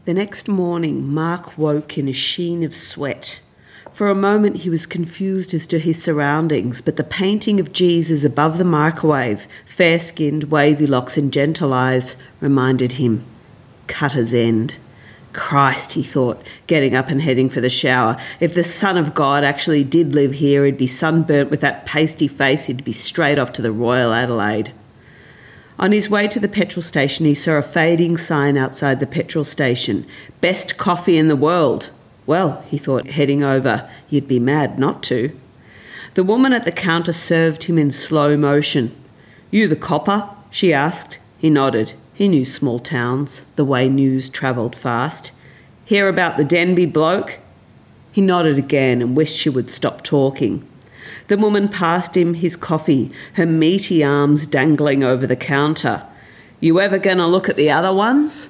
The next morning, Mark woke in a sheen of sweat. For a moment he was confused as to his surroundings, but the painting of Jesus above the microwave, fair-skinned, wavy locks and gentle eyes, reminded him. Cutter's End. Christ, he thought, getting up and heading for the shower. If the Son of God actually did live here, he'd be sunburnt with that pasty face, he'd be straight off to the Royal Adelaide. On his way to the petrol station, he saw a fading sign outside the petrol station. Best coffee in the world. Well, he thought, heading over, you'd be mad not to. The woman at the counter served him in slow motion. You the copper? She asked. He nodded. He knew small towns, the way news travelled fast. Hear about the Denby bloke? He nodded again and wished she would stop talking. The woman passed him his coffee, her meaty arms dangling over the counter. You ever going to look at the other ones?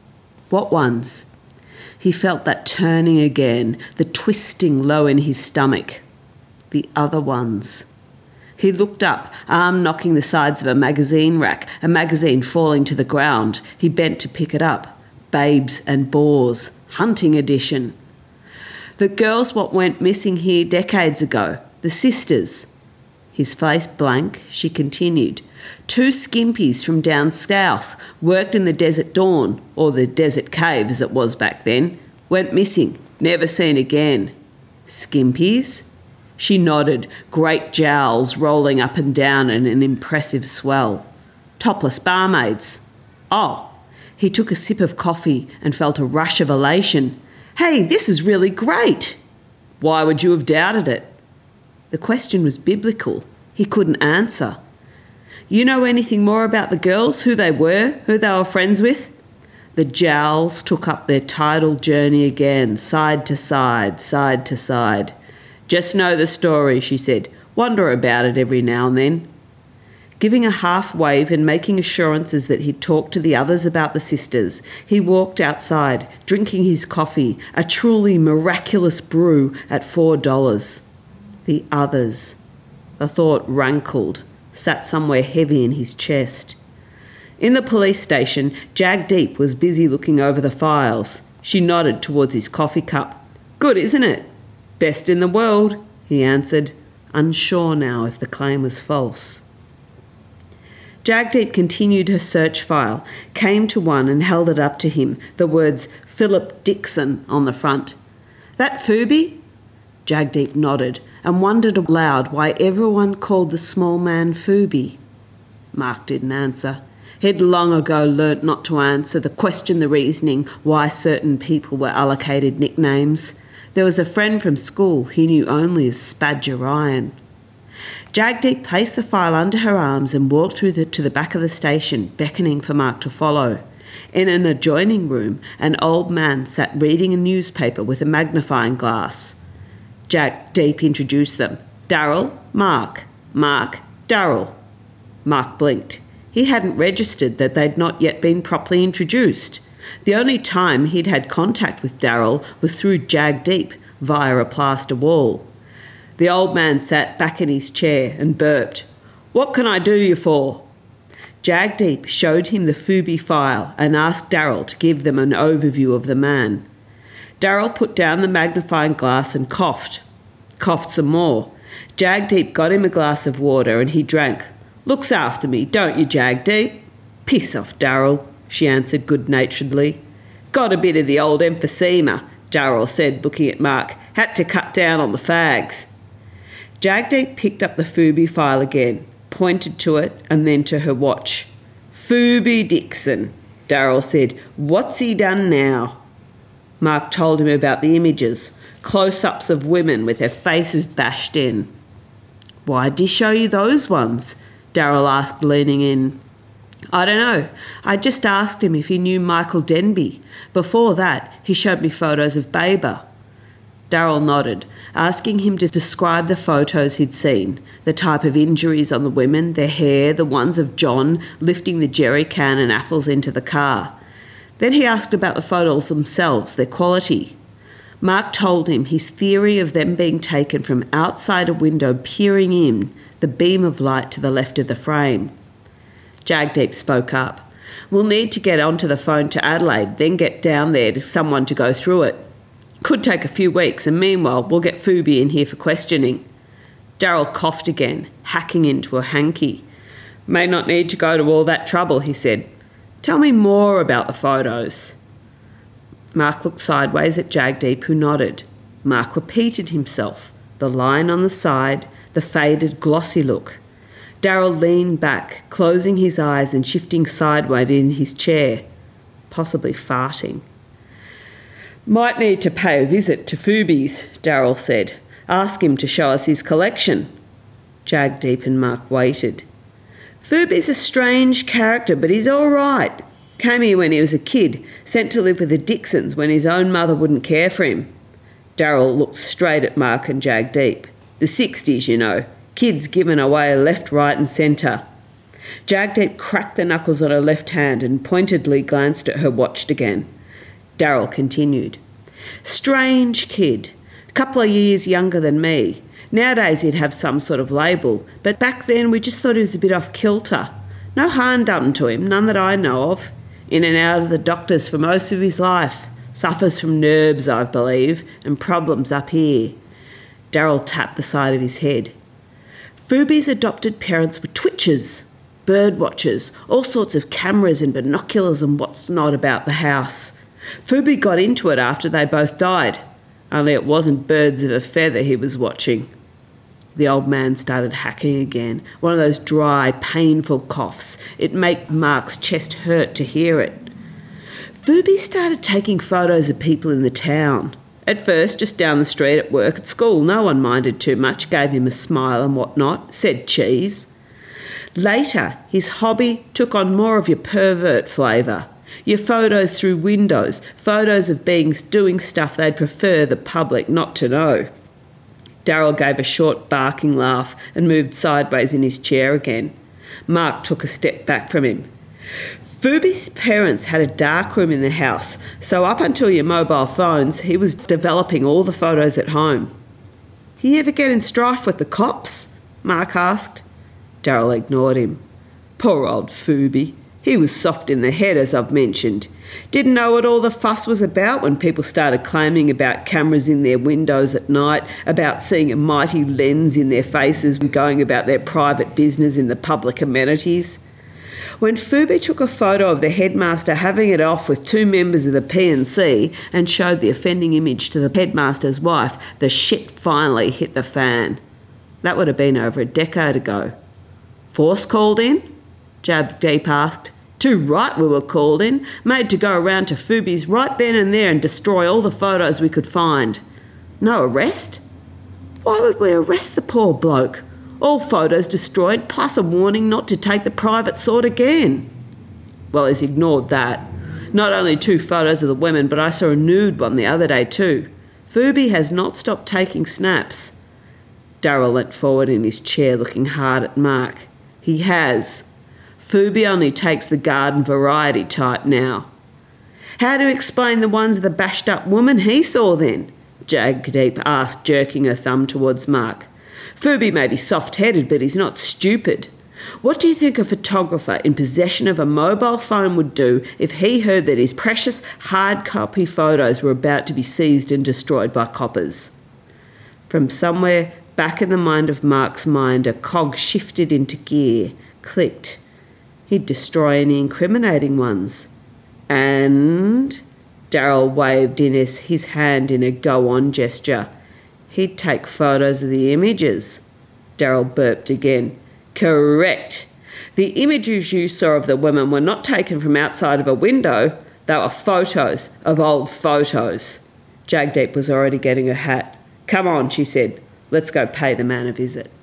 What ones? He felt that turning again, the twisting low in his stomach. The other ones. He looked up, arm knocking the sides of a magazine rack, a magazine falling to the ground. He bent to pick it up. Babes and Boars, hunting edition. The girls what went missing here decades ago. The sisters. His face blank, she continued. 2 skimpies from down south, worked in the Desert Dawn, or the Desert Cave as it was back then, went missing, never seen again. Skimpies? She nodded, great jowls rolling up and down in an impressive swell. Topless barmaids. Oh, he took a sip of coffee and felt a rush of elation. Hey, this is really great. Why would you have doubted it? The question was biblical. He couldn't answer. You know anything more about the girls, who they were friends with? The jowls took up their tidal journey again, side to side, side to side. Just know the story, she said. Wonder about it every now and then. Giving a half wave and making assurances that he'd talked to the others about the sisters, he walked outside, drinking his coffee, a truly miraculous brew at $4. The others. The thought rankled, sat somewhere heavy in his chest. In the police station, Jagdeep was busy looking over the files. She nodded towards his coffee cup. Good, isn't it? Best in the world, he answered, unsure now if the claim was false. Jagdeep continued her search file, came to one and held it up to him, the words Philip Dixon on the front. That Phoebe? Jagdeep nodded and wondered aloud why everyone called the small man Phoebe. Mark didn't answer. He'd long ago learnt not to answer, the question, the reasoning, why certain people were allocated nicknames. There was a friend from school he knew only as Spadger Ryan. Jagdeep placed the file under her arms and walked to the back of the station, beckoning for Mark to follow. In an adjoining room, an old man sat reading a newspaper with a magnifying glass. Jagdeep introduced them. Darryl, Mark. Mark, Darryl. Mark blinked. He hadn't registered that they'd not yet been properly introduced. The only time he'd had contact with Darryl was through Jagdeep via a plaster wall. The old man sat back in his chair and burped. What can I do you for? Jagdeep showed him the Phoebe file and asked Darryl to give them an overview of the man. Darryl put down the magnifying glass and coughed. Coughed some more. Jagdeep got him a glass of water and he drank. Looks after me, don't you, Jagdeep? Piss off, Darryl, she answered good-naturedly. Got a bit of the old emphysema, Darryl said, looking at Mark. Had to cut down on the fags. Jagdeep picked up the Phoebe file again, pointed to it and then to her watch. Phoebe Dixon, Darryl said. What's he done now? Mark told him about the images, close-ups of women with their faces bashed in. Why'd he show you those ones? Darryl asked, leaning in. I don't know. I just asked him if he knew Michael Denby. Before that, he showed me photos of Baber. Darryl nodded, asking him to describe the photos he'd seen, the type of injuries on the women, their hair, the ones of John lifting the jerry can and apples into the car. Then he asked about the photos themselves, their quality. Mark told him his theory of them being taken from outside a window peering in, the beam of light to the left of the frame. Jagdeep spoke up. We'll need to get onto the phone to Adelaide, then get get down there to someone to go through it. Could take a few weeks, and meanwhile we'll get Phoebe in here for questioning. Daryl coughed again, hacking into a hanky. May not need to go to all that trouble, he said. Tell me more about the photos. Mark looked sideways at Jagdeep, who nodded. Mark repeated himself, the line on the side, the faded, glossy look. Daryl leaned back, closing his eyes and shifting sideways in his chair, possibly farting. Might need to pay a visit to Phoebe's, Daryl said. Ask him to show us his collection. Jagdeep and Mark waited. Phoebe's a strange character, but he's all right. Came here when he was a kid, sent to live with the Dixons when his own mother wouldn't care for him. Daryl looked straight at Mark and Jagdeep. The 60s, you know. Kids given away left, right and centre. Jagdeep cracked the knuckles on her left hand and pointedly glanced at her watch again. Daryl continued. Strange kid. A couple of years younger than me. Nowadays he'd have some sort of label, but back then we just thought he was a bit off kilter. No harm done to him, none that I know of. In and out of the doctors for most of his life. Suffers from nerves, I believe, and problems up here. Daryl tapped the side of his head. Phoebe's adopted parents were twitchers, bird watchers, all sorts of cameras and binoculars and what's not about the house. Phoebe got into it after they both died, only it wasn't birds of a feather he was watching. The old man started hacking again, one of those dry, painful coughs. It made Mark's chest hurt to hear it. Phoebe started taking photos of people in the town. At first, just down the street at work, at school, no one minded too much, gave him a smile and whatnot, said cheese. Later, his hobby took on more of your pervert flavour. Your photos through windows, photos of beings doing stuff they'd prefer the public not to know. Daryl gave a short barking laugh and moved sideways in his chair again. Mark took a step back from him. Phoebe's parents had a darkroom in the house, so up until your mobile phones, he was developing all the photos at home. You ever get in strife with the cops? Mark asked. Daryl ignored him. Poor old Phoebe. He was soft in the head, as I've mentioned. Didn't know what all the fuss was about when people started claiming about cameras in their windows at night, about seeing a mighty lens in their faces and going about their private business in the public amenities. When Phoebe took a photo of the headmaster having it off with two members of the P&C and showed the offending image to the headmaster's wife, the shit finally hit the fan. That would have been over a decade ago. Force called in? Jagdeep asked. Too right we were called in, made to go around to Phoebe's right then and there and destroy all the photos we could find. No arrest? Why would we arrest the poor bloke? All photos destroyed, plus a warning not to take the private sort again. Well, he's ignored that. Not only 2 photos of the women, but I saw a nude one the other day too. Phoebe has not stopped taking snaps. Daryl leant forward in his chair, looking hard at Mark. He has. Phoebe only takes the garden variety type now. How do you explain the ones of the bashed-up woman he saw then? Jagdeep asked, jerking her thumb towards Mark. Phoebe may be soft-headed, but he's not stupid. What do you think a photographer in possession of a mobile phone would do if he heard that his precious hard copy photos were about to be seized and destroyed by coppers? From somewhere back in the mind of Mark's mind, a cog shifted into gear, clicked. He'd destroy any incriminating ones. And Daryl waved his hand in a go-on gesture. He'd take photos of the images. Daryl burped again. Correct. The images you saw of the women were not taken from outside of a window. They were photos of old photos. Jagdeep was already getting her hat. Come on, she said. Let's go pay the man a visit.